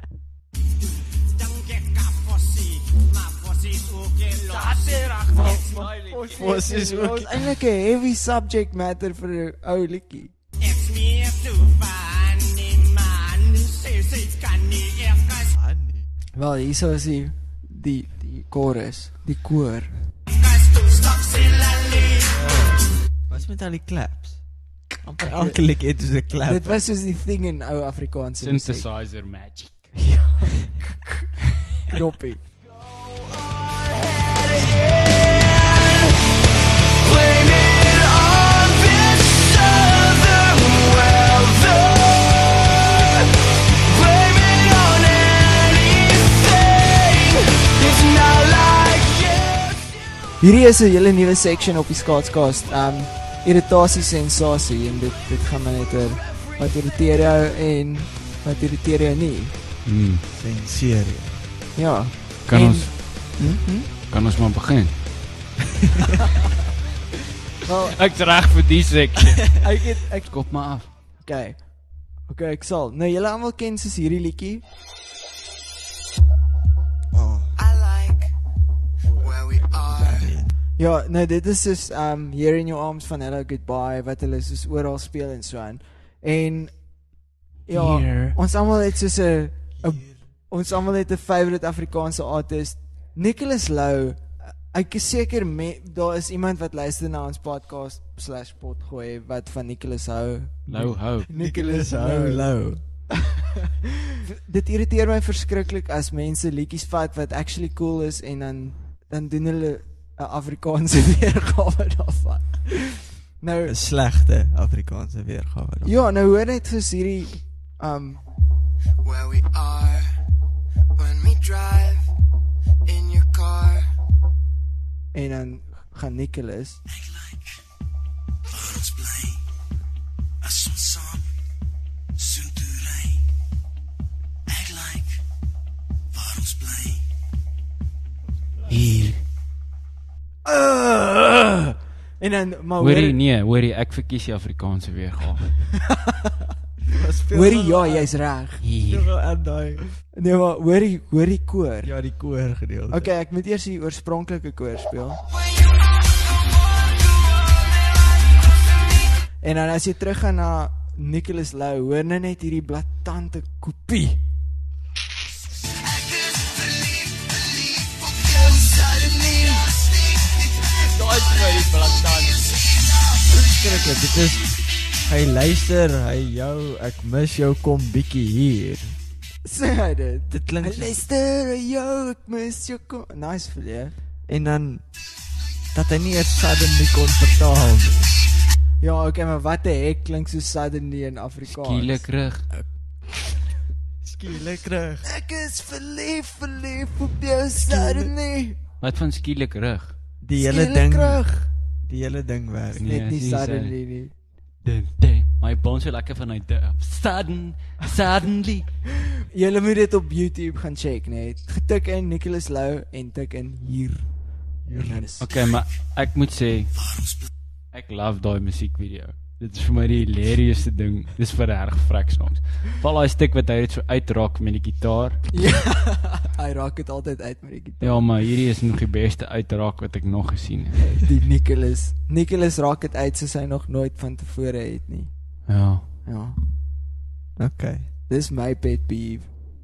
Dan kyk ka fossie, maar fossie is ook nie los. Fossie is ook eintlik 'n heavy subject matter vir 'n ou liedjie. Ek's meer toe van die man, sê sê kan nie efkas. Wel, hierso is die die die chorus, die koor. Kas toe stop silly. Wat is met al die claps? Amper elke lied het dus 'n clap. Dit was soos die thing in ou Afrikaanse musiek. Synthesizer magic. Knoppie. Hierdie is 'n hele nuwe section op die Skaatskast. Um irritasie sensasie en dit dit gaan maar net oor wat irriteer jou en wat irriteer jou nie. Hmm. Senseer. Ja. Kan en, ons hm, hm? kan ons maar begin. Wel, Ek's reg vir die seksie. ek het ek Kop maar af. okay. Okay, ek sal. Nou julle almal ken soos hierdie liedjie. Oh, I like where we are. Ja, nou dit is soos um Here in Your Arms van Hello Goodbye wat hulle soos oral speel en so aan. En ja, Here. ons almal het soos 'n 'n ons almal het 'n favourite Afrikaanse artist, Nicholas Lou. Ek is seker me, daar is iemand wat luister na ons podcast slash potgooi wat van Nicholas hou. Lou hou. Nicholas Lou, Lou. Dit irriteer my verskriklik as mense liedjies vat wat actually cool is en dan dan doen hulle 'n Afrikaanse weergawe daarvan. Nou 'n slegte Afrikaanse weergawe. daarvan. ja, nou hoor net soos hierdie um Where we are when we drive in your car. en dan gaan Nicholas Ons bly as ons saam soon toe ry. Ek like waar ons bly. Hier. uh, en dan maar Hoorie nee, hoorie ek verkies die Afrikaanse weergawe. hoorie ja, jy's reg. Hier. Speel aan daai. Nee, maar hoorie hoorie koor. Ja, die koor gedeelte. Okay, ek moet eers die oorspronklike koor speel. En dan as jy teruggaan na Nicholas Lou, hoor nou net hierdie blaatante kopie. Daai twee blatant. Skrikkelik, dit is hy luister, hy jou, ek mis jou kom bietjie hier. Sê hy dit? Dit klink Hy luister, yo, ek mis jou kom. Nice vir jou. en dan dat hy nie eers suddenly kon vertaal nie. Ja, okay, maar wat die hek klink so suddenly in Afrikaans. Skielik rig. Skielik terug. Ek is verlief, verlief op jou suddenly. Wat van skielik rig? Die hele Skielik ding, terug. die hele ding werk. Nee, Net nie nie suddenly nie. Ding ding. My bones so lekker van hy sudden suddenly. Julle moet dit op YouTube gaan check, net. Getik in Nicholas Lou en tik in hier. Hier is. Okay, maar ek moet sê ek love daai musiekvideo. Dit is vir my die hilarieusste ding. Dis vir reg vrek soms. Val daai stuk wat hy dit so uitraak met die gitaar. Ja, hy raak dit altyd uit met die gitaar. Ja, maar hierdie is nog die beste uitraak wat ek nog gesien het. Die Nicholas. Nicholas raak dit uit soos hy nog nooit van tevore het nie. Ja. Ja. Okay. Dis my pet peeve.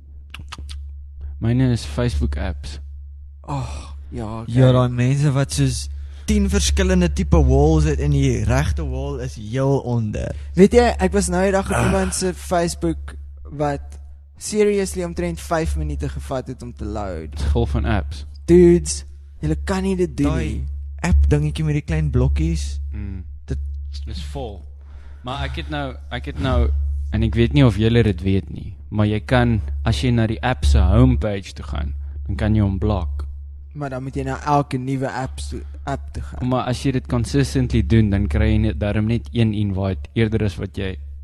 Myne is Facebook apps. Ag, oh, ja. Okay. Ja, daai mense wat soos tien verskillende tipe walls het en die regte wall is heel onder. Weet jy, ek was nou die dag op iemand se Facebook wat seriously omtrent vyf minute gevat het om te load. Vol van apps. Dudes, julle kan nie dit doen Daai nie. app dingetjie met die klein blokkies. Mm. Dit is vol. Maar ek het nou ek het nou en ek weet nie of julle dit weet nie, maar jy kan as jy na die app se homepage toe gaan, dan kan jy hom blok. Maar dan moet jy na elke nuwe app toe, app toe gaan. Maar as jy dit consistently doen, dan kry jy net daarom net een invite eerder as wat jy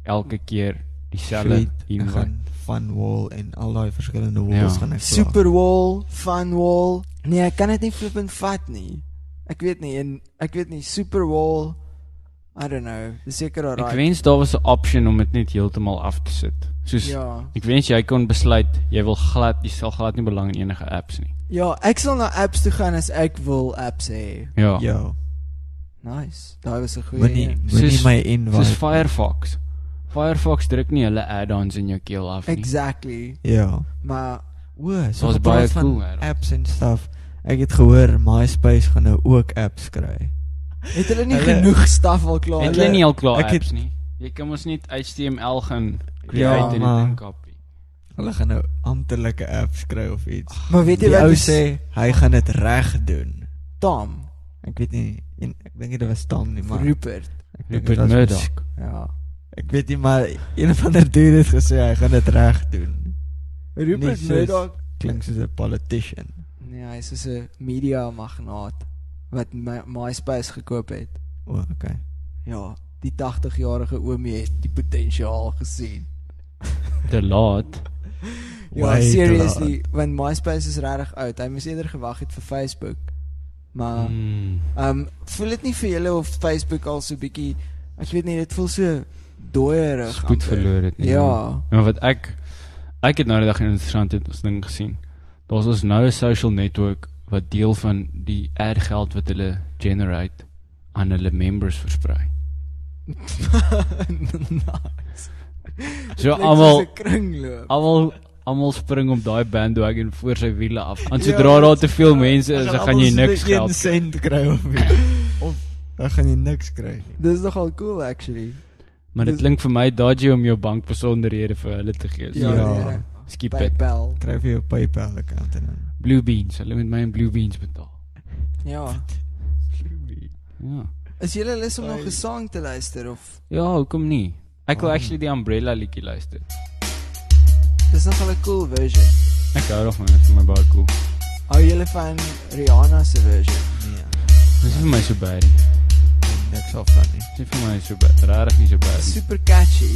elke keer dieselfde Fleet, ek invite. gaan Funwall en al die verskillende walls Ja. gaan ek Superwall, Funwall. Nee, ek kan dit nie flippend vat nie. Ek weet nie, en ek weet nie, Superwall, I don't know, dis seker Ek alright. wens daar was 'n option om dit net heeltemal af te sit. Soos, Ja. ek wens jy kon besluit, jy wil glad, jy sal glad nie belang in enige apps nie. Ja, ek sal na apps toe gaan as ek wil apps hê. Ja. Ja. Nice, daai was 'n goeie Moenie een. moenie Soos- my invite. Soos Firefox. Firefox druk nie hulle add-ons in jou keel af nie. Exactly. Ja. Maar O, so was gepraat baie van cool, hè. apps en stuff. Ek het gehoor MySpace gaan nou ook apps kry. het hulle nie Hulle- genoeg staf al klaar? Het jy nie al klaar ek apps het- nie? Jy kan mos net H T M L gaan create Ja, en maar- dit inkopie. Hulle gaan nou amptelike apps kry of iets. Maar weet jy Die wat ou is- sê hy gaan dit reg doen. Tom, Ek weet nie, en, ek dink nie dit was Tom nie, maar Rupert. ek dink Rupert dit was Murdoch. Musk. Ja. Ek weet nie, maar een van die dude het gesê hy gaan dit reg doen. Rupert Nie soos- Murdoch. Klink soos 'n politician. Nee, hy is soos 'n media magnaat wat My, MySpace gekoop het. O, oh, okay. Ja, die tagtig-jarige oomie het die potensiaal gesien. Te laat. Ja, Way te seriously, want MySpace is regtig oud. Hy moes eerder gewag het vir Facebook. Maar Mm. um voel dit nie vir julle of Facebook al so bietjie, ek weet nie, dit voel so dooierig. Spoed amper. verloor het nie. Ja. Maar wat ek ek het nou die dag 'n interessante ding gesien. Daar's ons nou 'n social network wat deel van die ad geld wat hulle generate aan hulle members versprei. Nice. So Dit almal is 'n kringloop. almal almal spring op daai bandwagon voor sy wiele af. En Ja, sodra daar dit te is- veel mense is, Hulle dan gaan jy almal niks so 'n geld. sent kry of of dan gaan jy niks kry nie. Dis nogal cool actually. Maar dit dis- klink vir my dodgy om jou bankbesonderhede vir hulle te gee. Ja, So, nee. skip dit. PayPal. Kry vir jou PayPal account en dan. Blue Beans, hulle moet my in Blue Beans betaal. Ja. Ja. Is julle lus om nog Ai. 'n song te luister of Ja, hoekom nie? Ek wil Oh. actually die Umbrella liedjie luister. dis nogal 'n cool version? Ek hou daarvan, dit is vir my baie cool. Hou julle van Rihanna se version? Nee, Dit is vir my so bad. nie. niks af van nie. Dit is vir my so bad, regtig nie so bad. nie. Super catchy.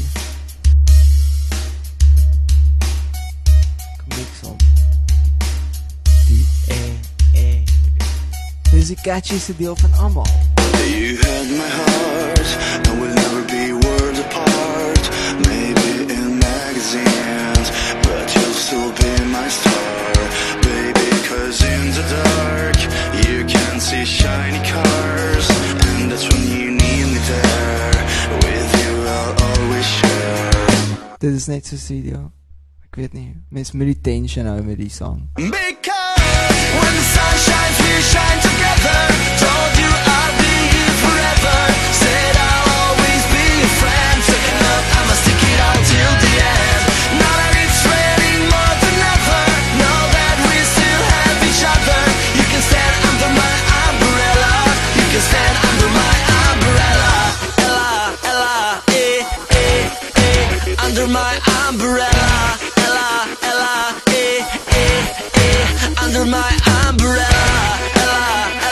Kom niks om. Die eh eh. Dis die catchyste deel van almal. You had my heart, and we'll never be worlds apart. Maybe in magazines, but you'll still be my star, baby. 'Cause in the dark, you can see shiny cars, and that's when you need me there. With you, I'll always share. Dit is net so studio. Ek weet nie, mens moet die tension hou met die song. Because when the sun shines, we shine together. Told you I'll be here forever. Said I'll always be your friend. Taking up, I'ma stick it out till the end. Now that it's raining more than ever, know that we still have each other. You can stand under my umbrella. You can stand under my umbrella. Ella, Ella, eh, eh, eh. Under my umbrella. Ella, Ella, eh, eh, eh. Under my umbrella. Ella,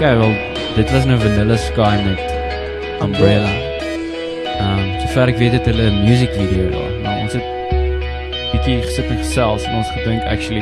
Okay, wel, dit was nou Vanilla Sky met Umbrella. Um, sover ek weet het hulle 'n music video daar. Nou ons het bietjie gesit en gesels en ons gedink actually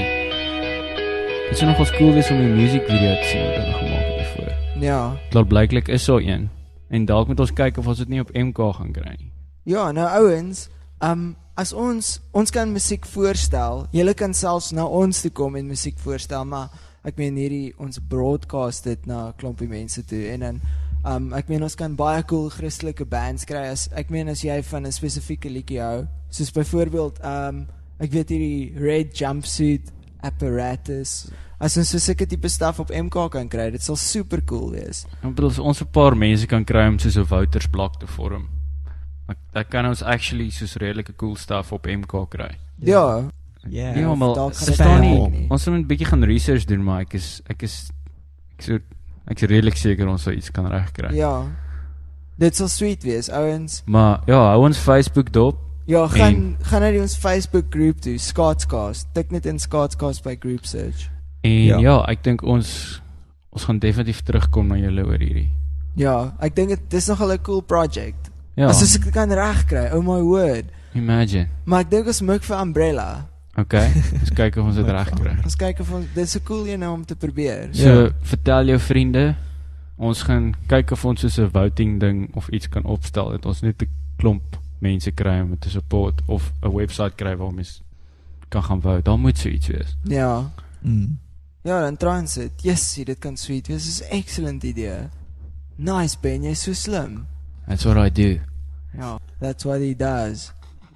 dit sou nogals cool wees om 'n music video te sien wat hulle gemaak het hiervoor. Ja. Klaar blyklik is so een. En dalk moet ons kyk of ons dit nie op M K gaan kry nie. Ja, nou ouens, um, as ons, ons kan musiek voorstel, julle kan selfs na ons toe kom en musiek voorstel, maar ek meen hierdie, ons broadcast dit na 'n klompie mense toe, en dan, um, ek meen ons kan baie cool christelike bands kry, as, ek meen as jy van 'n spesifieke liedjie hou, soos byvoorbeeld, um, ek weet hierdie Red Jumpsuit Apparatus, as ons so sulke tipe staf op M K kan kry, dit sal super cool wees. Ek bedoel, as ons 'n paar mense kan kry om soos 'n Woutersblok te vorm, dan kan ons actually soos redelike cool stuff op M K kry. Ja. Ja, Ja, maar dalk ek gaan dit staan nie, help nie. ons moet 'n bietjie gaan research doen, maar ek is, ek is, ek is, ek is redelijk seker ons sal iets kan regkry. Ja, dit sal sweet wees, ouens. Maar ja, hou ons Facebook dop. Ja, gaan, en, gaan na die ons Facebook groep toe, Scaatscast, tik net in Scaatscast by group search. En Ja. ja, ek dink ons, ons gaan definitief terugkom na julle oor hierdie. Ja, ek dink dit is nogal 'n cool project. Ja, As ons dit kan regkry, oh my word. imagine. Maar ek dink ons mik vir Umbrella. Okay, ons kyk of ons dit reg kry. Ons kyk of ons, dit is 'n cool een om te probeer. So, Ja. vertel jou vriende, ons gaan kyk of ons soos 'n voting ding of iets kan opstel, dat ons net 'n klomp mense kry om te support, of 'n website kry waar mens kan gaan vote. Daar moet so iets wees. Ja. Mm. Ja, dan transit. Yes, dit kan sweet wees. Dit is 'n excellent idee. Nice, Ben, jy's so slim. That's what I do. Ja, that's what he does.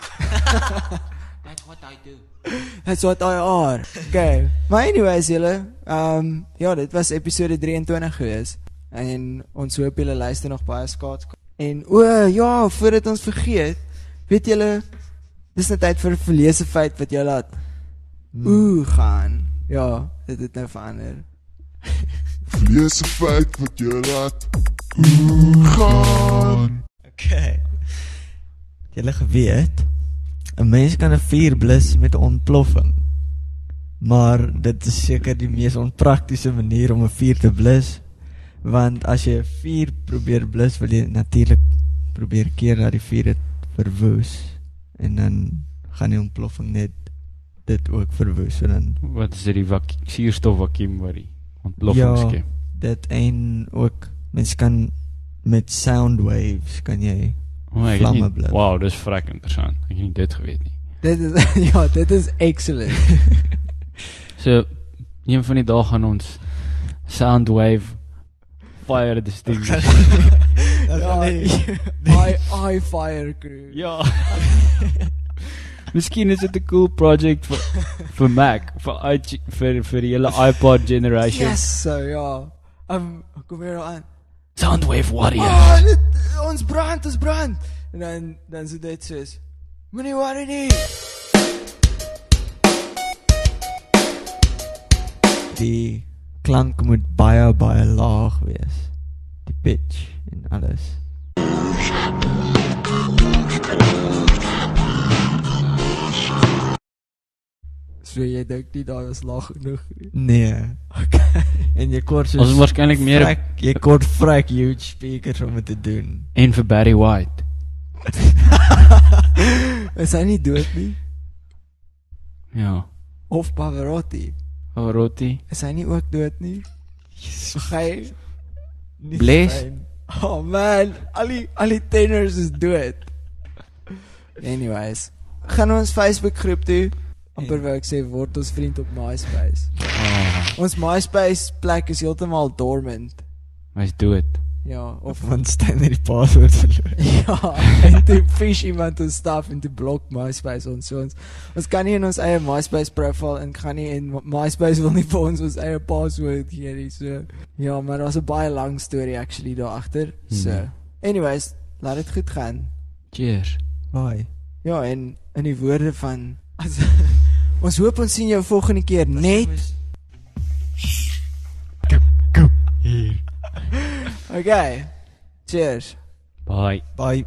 That's what I do. That's what I are. Okay. Maar anyways, julle, um, ja, dit was episode drieëntwintig gewees. En ons hoop julle luister nog baie skaats. En o, ja, voordat ons vergeet, weet julle, dis net tyd vir 'n verlese feit wat julle laat ooh gaan. Ja, dit het nou verander. Verlese feit wat jy laat Ooh gaan. Okay. Julle geweet, 'n mens kan 'n vuur blus met 'n ontploffing. Maar dit is seker die mees onpraktiese manier om 'n vuur te blus, want as jy 'n vuur probeer blus, wil jy natuurlik probeer keer dat die vuur dit verwoes, en dan gaan die ontploffing net dit ook verwoes, en dan Wat is dit, die vak suurstof vakuum wat die ontploffing ja, skep? dit en ook mens kan met sound waves kan jy Oh, ek het vlamme nie, blus. wow, dis vrek interessant. Ek het nie dit geweet nie. Dit is, ja, dit is excellent. So, een van die dae gaan ons Soundwave Fire Distinguisher. Ja, I, I fire crew. Ja. Miskien is dit 'n cool project vir vir Mac, vir I G, vir vir die hele iPod generation. Yes, so ja. Um, kom weer aan. Soundwave Warrior. Oh, dit, ons brand, ons brand. En dan, dan sê dit soos, moenie worry nie. Die klank moet baie baie laag wees. Die pitch en alles. So jy dink nie daar is laag genoeg nie. Nee. Okay. En jy kort soos Ons is waarskynlik meer vrek, jy kort vrek huge speakers om dit te doen. En vir Barry White. Is hy nie dood nie? Ja. Of Pavarotti? Pavarotti. Is hy nie ook dood nie? Hy nie Bless? fijn. Oh man, al die, al die tenors is dood. Anyways, gaan ons Facebook groep toe. Amper wou ek sê, word ons vriend op MySpace. Oh, Ons MySpace plek is heeltemal dormant. hy's dood. Ja, of Want staan nie die password verloor. ja, en toe fish iemand ons stuff en toe blok MySpace ons. So ons, ons kan nie in ons eie MySpace profile en gaan nie en MySpace wil nie vir ons ons eie password gee nie. So ja, maar daar's 'n baie lang storie actually daar agter. So Hmm. anyways, laat dit goed gaan. Cheers. Bye. Ja, en in die woorde van as, ons hoop ons sien jou volgende keer net Hier. Okay. Cheers. Bye. Bye.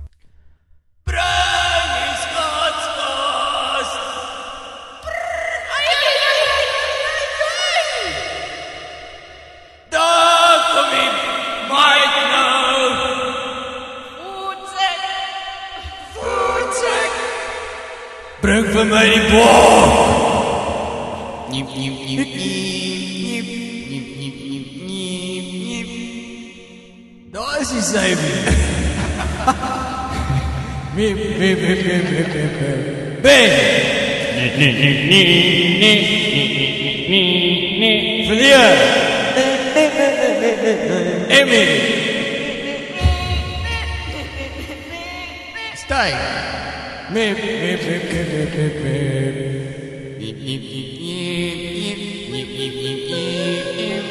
Daar kom die Bring vir my die bord. Niep, niep, niep, niep, niep, niep, niep, niep, niep. Daar is die syfie. Miep, miep, miep, miep, miep, miep, miep. Bang! Nee, nee, nee, nee, nee, nee, nee, nee. Verleer! Emmy! Stijn! Miep, miep, miep, miep, miep, miep, miep. Miep, miep, miep, miep, miep, miep, miep, miep.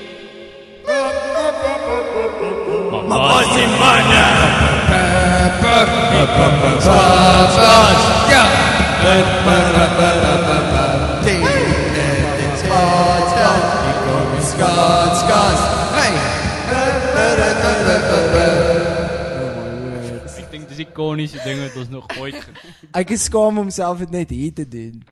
Mama Simana! Ek dink dis ikonische ding wat ons nog ooit Ek is skaam om self dit net hier te doen.